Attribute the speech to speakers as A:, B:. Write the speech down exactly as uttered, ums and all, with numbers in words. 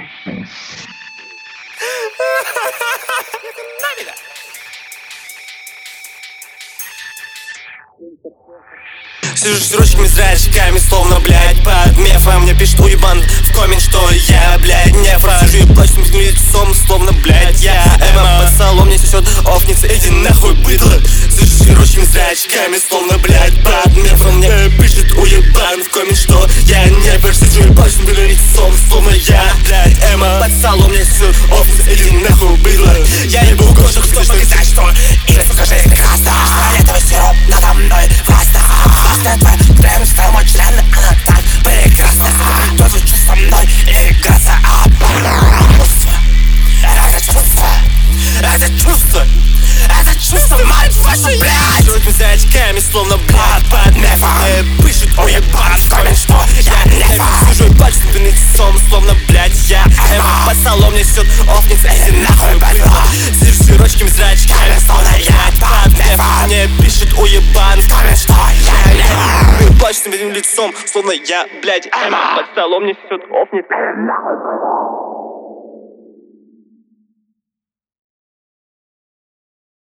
A: Сижу с строчками, зрачками, словно, блядь, под мефом. Мне пишет уебан в коммент, что я, блядь, нефа. Сижу и плачу с лицом, словно, блядь, я Эма. Под столом мне сосет офница, иди нахуй, быдло. Сижу с строчками, зрачками, словно, блядь, под мефом. Мне пишет уебан в коммент, что я нефа. Сижу и плачу с лицом, словно я, блядь, Эма. Под столом мне сосет офница, иди нахуй, быдло. Я ебу в гошу, хочу показать, что или сука жизнь прекрасна. Фиолетовый сироп надо мной властно. Властно твой крем, твой мой член, она так прекрасна. Кто хочу со мной играться, а чувство, это чувство, это чувство, это чувство, мать вашу, блядь. Чуть за очками, словно, блядь, под мефом. Пишет уебан в коммент, что я нефа. Сижу и плачу с лицом, словно, блядь, я Эма. Под столом несет офница, иди нахуй, быдло. Сижу с широкими зрачками, словно я под мефом. Мне пишет уебан в коммент, что я нефа. Плачу с лицом, словно я, блядь, Эма. Под столом несет офница, иди нахуй, быдло.